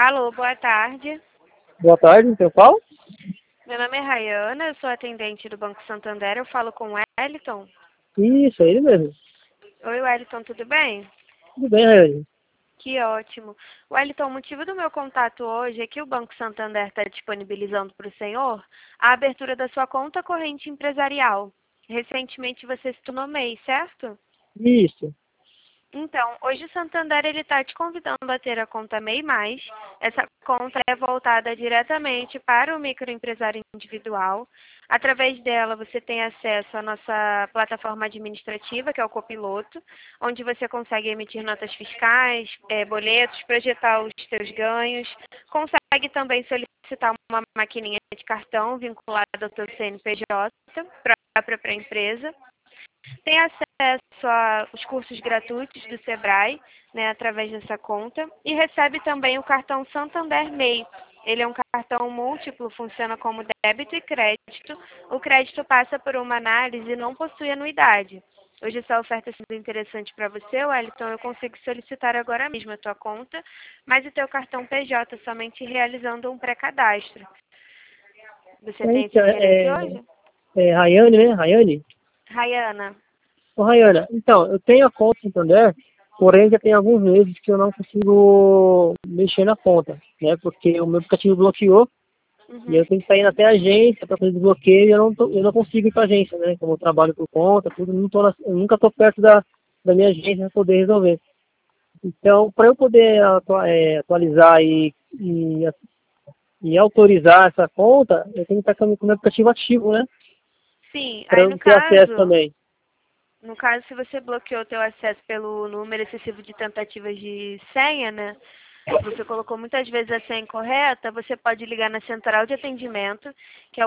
Alô, boa tarde. Boa tarde, seu Paulo? Meu nome é Rayana, eu sou atendente do Banco Santander, eu falo com o Wellington. Isso, é ele mesmo. Oi, Wellington, tudo bem? Tudo bem, Rayane? Que ótimo. Wellington, o motivo do meu contato hoje é que o Banco Santander está disponibilizando para o senhor a abertura da sua conta corrente empresarial. Recentemente você se tornou MEI, certo? Isso. Então, hoje o Santander ele está te convidando a ter a conta MEI+. Essa conta é voltada diretamente para o microempresário individual. Através dela, você tem acesso à nossa plataforma administrativa, que é o Copiloto, onde você consegue emitir notas fiscais, boletos, projetar os seus ganhos, consegue também solicitar uma maquininha de cartão vinculada ao seu CNPJ, própria para a empresa. Tem acesso aos cursos gratuitos do Sebrae, né, através dessa conta, e recebe também o cartão Santander MEI. Ele é um cartão múltiplo, funciona como débito e crédito. O crédito passa por uma análise e não possui anuidade. Hoje essa oferta sendo interessante para você, Wellington, eu consigo solicitar agora mesmo a tua conta, mas o teu cartão PJ somente realizando um pré-cadastro. Você tem esse Então, interesse hoje? é Rayane, né? Rayane? Rayana. Ô, Rayana, então, eu tenho a conta Santander, porém já tem alguns meses que eu não consigo mexer na conta, né? Porque o meu aplicativo bloqueou e eu Uhum. tenho que sair até a agência para fazer desbloqueio e eu não consigo ir para a agência, né? Como eu trabalho por conta, tudo, eu nunca estou perto da minha agência para poder resolver. Então, para eu poder atualizar e autorizar essa conta, eu tenho que estar com o meu aplicativo ativo, né? Sim, Para aí eu ter acesso também. no caso, se você bloqueou o teu acesso pelo número excessivo de tentativas de senha, né? Você colocou muitas vezes a senha incorreta, você pode ligar na central de atendimento, que é o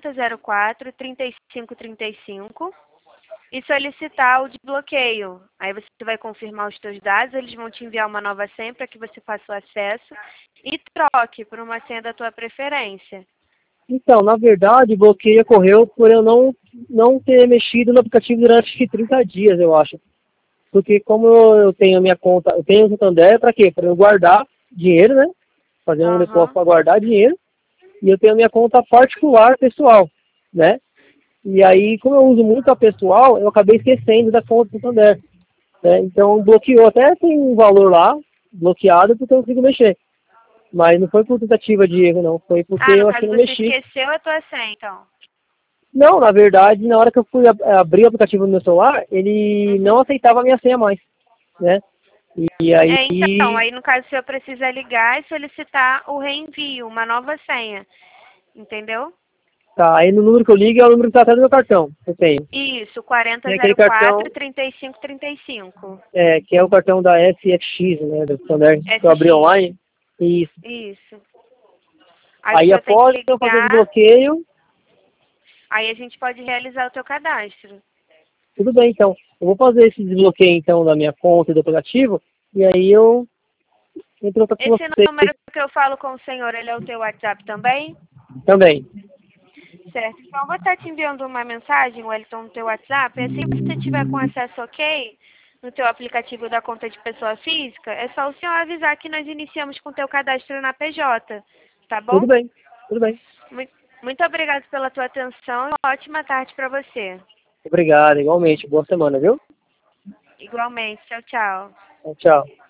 4004-3535, e solicitar o desbloqueio. Aí você vai confirmar os seus dados, eles vão te enviar uma nova senha para que você faça o acesso e troque por uma senha da tua preferência. Então, na verdade, o bloqueio ocorreu por eu não ter mexido no aplicativo durante 30 dias, eu acho. Porque como eu tenho a minha conta, eu tenho o Santander, para quê? Para eu guardar dinheiro, né? Fazer um depósito Aham. para guardar dinheiro. E eu tenho a minha conta particular, pessoal, né? E aí, como eu uso muito a pessoal, eu acabei esquecendo da conta do Santander, né? Então, bloqueou. Até tem um valor lá, bloqueado, porque eu não consigo mexer. Mas não foi por tentativa de erro, não. Foi porque Ah, no eu acho que caso não você mexi. esqueceu a tua senha, então. Não, na verdade, na hora que eu fui abrir o aplicativo no meu celular, ele não Uhum. aceitava a minha senha mais, né? E aí, Então, aí no caso o senhor precisa ligar e solicitar o reenvio, uma nova senha, entendeu? tá, aí no número que eu ligo é o número que tá atrás do meu cartão, que eu tenho. Isso, Que é aquele cartão, 4004-3535. que é o cartão da FXX, né, do Santander, que eu abri SX. online. Isso. Isso. Aí o Aí senhor tem que após eu fazer o ligar, desbloqueio, aí a gente pode realizar o teu cadastro. tudo bem, então. Eu vou fazer esse desbloqueio, então, da minha conta e do aplicativo, e aí eu entro em contato com Esse vocês número que eu falo com o senhor, ele é o teu WhatsApp também? também. Certo. Então, eu vou estar te enviando uma mensagem, Wellington, no teu WhatsApp. E assim que você tiver com acesso ok no teu aplicativo da conta de pessoa física, é só o senhor avisar que nós iniciamos com o teu cadastro na PJ. Tá bom? Tudo bem, tudo bem. Mui- Muito obrigada pela tua atenção e uma ótima tarde para você. Obrigado, igualmente. Boa semana, viu? Igualmente. Tchau, tchau. Tchau.